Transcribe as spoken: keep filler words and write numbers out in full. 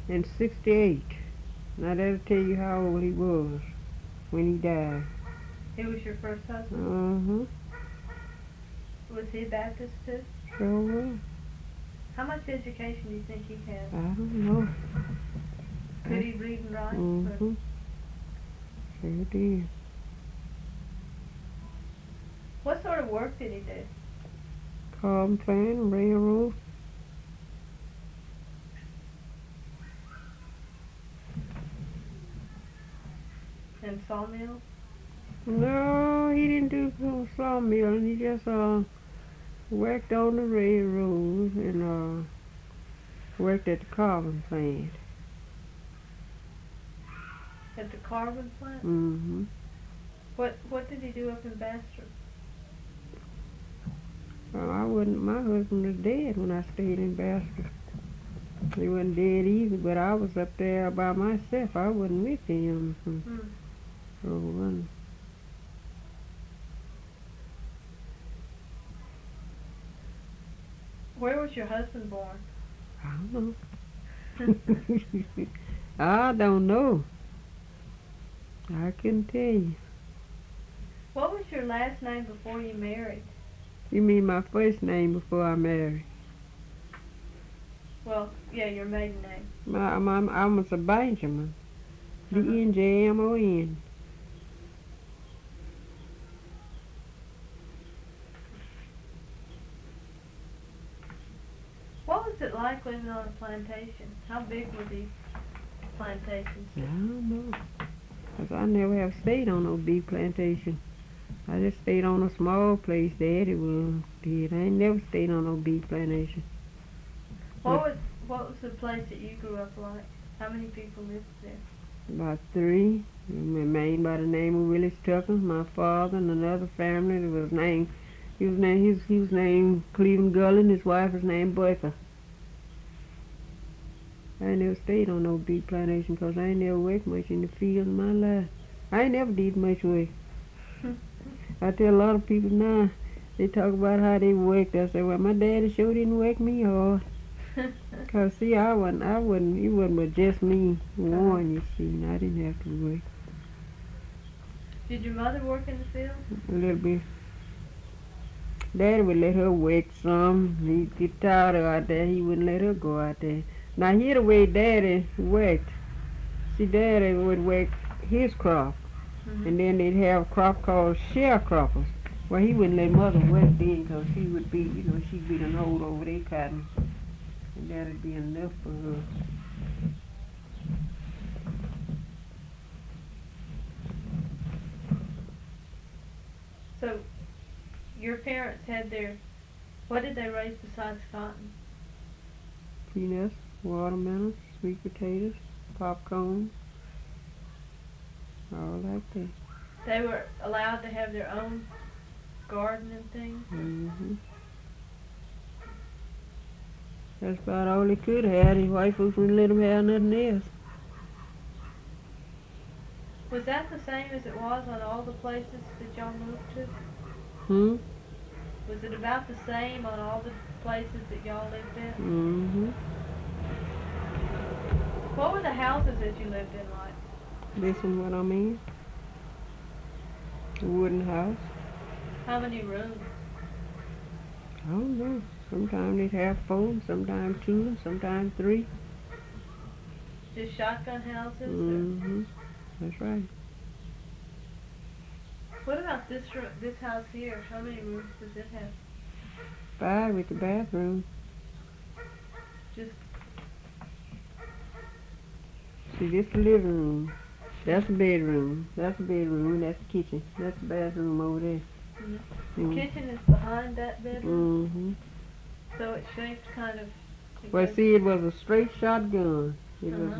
and sixty-eight. Now that'll tell you how old he was when he died. He was your first husband? Uh-huh. Was he Baptist too? Sure was. How much education do you think he had? I don't know. Could he read and write? Mm-hmm. Sure did. What sort of work did he do? Carbon plant, railroad. And sawmills? No, he didn't do no sawmilling. He just uh worked on the railroad and uh worked at the carbon plant. At the carbon plant? Mm-hmm. What What did he do up in Bastrop? Well, I wasn't. My husband was dead when I stayed in Bastrop. He wasn't dead either, but I was up there by myself. I wasn't with him. Mm. So um, Where was your husband born? I don't know. I don't know. I couldn't tell you. What was your last name before you married? You mean my first name before I married? Well, yeah, your maiden name. My, my, I was a Benjamin. B Uh-huh. N J M O N. What was it like living on a plantation? How big were these plantations? I don't know. 'Cause I never have stayed on no big plantation. I just stayed on a small place. Daddy was did. I ain't never stayed on no big plantation. What was What was the place that you grew up like? How many people lived there? About three. A man by the name of Willis Tucker. My father and another family that was named. He was named. He was, he was named Cleveland Gullen. His wife was named Bertha. I ain't never stayed on no big plantation 'cause I ain't never worked much in the field in my life. I ain't never did much work. I tell a lot of people now, they talk about how they worked. I say, well, my daddy sure didn't work me hard. 'Cause see, I wasn't, I wasn't, it wasn't but just me, one, you see, and I didn't have to work. Did your mother work in the field? A little bit. Daddy would let her work some. He'd get tired of out there, he wouldn't let her go out there. Now, here the way Daddy worked. See, Daddy would work his crop. Mm-hmm. And then they'd have a crop called sharecroppers. Well, he wouldn't let Mother work then 'cause she would be, you know, she'd be done hold over their cotton. And that'd be enough for her. So, your parents had their, what did they raise besides cotton? Peanuts, watermelons, sweet potatoes, popcorn, all like that. They were allowed to have their own garden and things? Mm-hmm. That's about all they could have. His white folks wouldn't let them have nothing else. Was that the same as it was on all the places that y'all moved to? Hmm? Was it about the same on all the places that y'all lived in? Mm-hmm. What were the houses that you lived in like? This is what I mean. A wooden house. How many rooms? I don't know. Sometimes they'd have four, sometimes two, sometimes three. Just shotgun houses? Or Mm-hmm. That's right. what about this room, this house here? How many rooms does it have? Five with the bathroom. Just See, this the living room. That's the bedroom. That's the bedroom. That's the kitchen. That's the bathroom over there. mm, the Mm. kitchen is behind that bedroom, Mm-hmm. so it's shaped kind of. it Well, goes- see, it was a straight shotgun. It was Uh-huh.